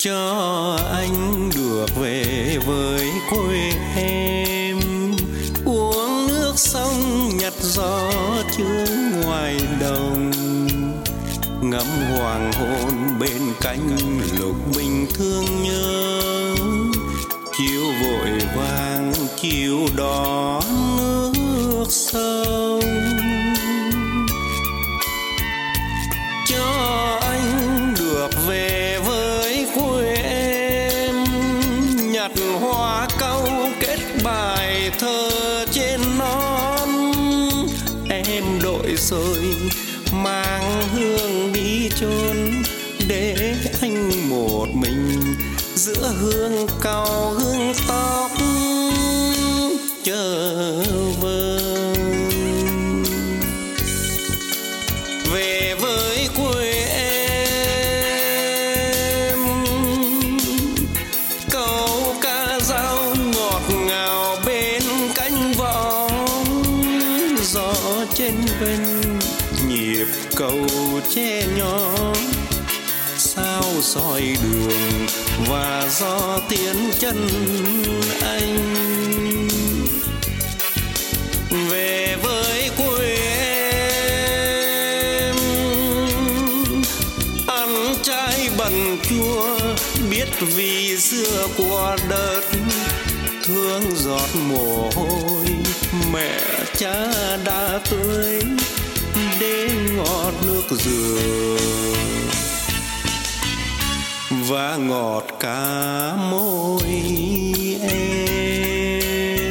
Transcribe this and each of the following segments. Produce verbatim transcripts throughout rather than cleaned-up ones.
cho anh được về với quê em, uống nước sông nhặt gió chướng ngoài đồng, ngắm hoàng hôn bên cánh lục bình thương nhớ, chiều vội vàng chiều đón nước sông. Cho anh được về với quê em, nhặt hoa cau kết bài thơ trên non, em đội rồi mang hương đi chôn, để anh một mình giữa hương cau hương tóc chờ vơi. Về với quê em, câu ca dao ngọt ngào bên cánh võng, gió trên vinh nhịp cầu tre nhỏ, sao soi đường và gió tiến chân anh. Về với quê em, ăn trái bần chua biết vì xưa của đất, thương giọt mồ hôi mẹ cha đã tươi, đến ngọt nước dừa và ngọt cả môi em.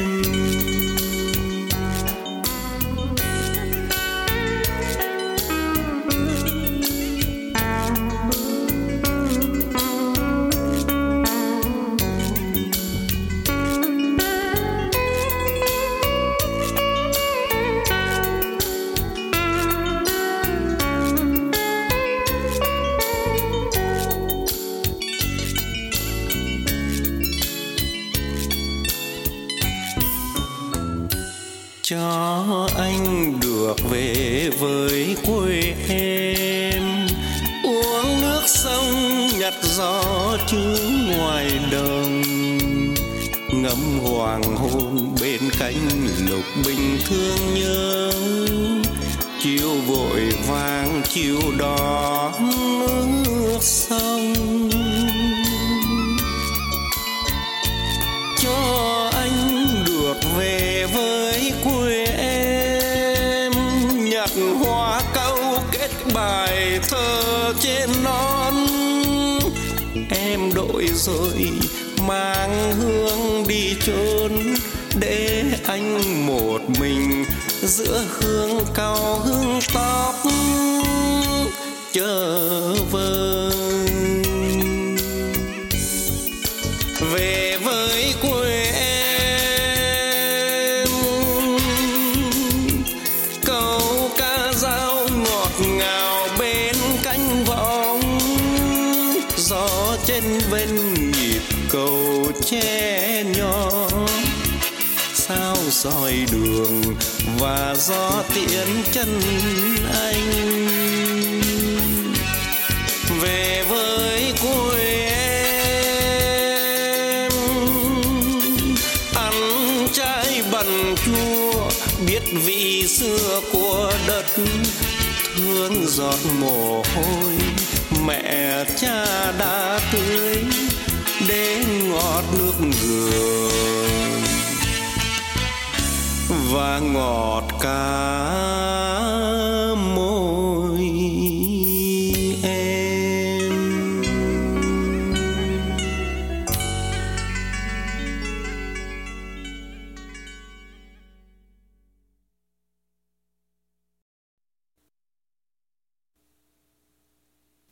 Cho anh được về với quê em, uống nước sông nhặt gió chướng ngoài đồng, ngắm hoàng hôn bên cánh lục bình thương nhớ, chiều vội vàng chiều đón nước sông. Cho anh được về với quê em, nhặt hoa cau kết bài thơ trên non, em đội rồi mang hương đi chôn, để anh một mình giữa hương cau hương tóc chờ vơi. Về với quê em, câu ca dao ngọt ngào bên cánh võng, gió trên vinh nhịp cầu tre nhỏ, sao soi đường và gió tiễn chân anh. Về với quê em, ăn trái bần chua biết vị xưa của đất, thương giọt mồ hôi mẹ cha đã tươi, đến ngọt nước dừa và ngọt cả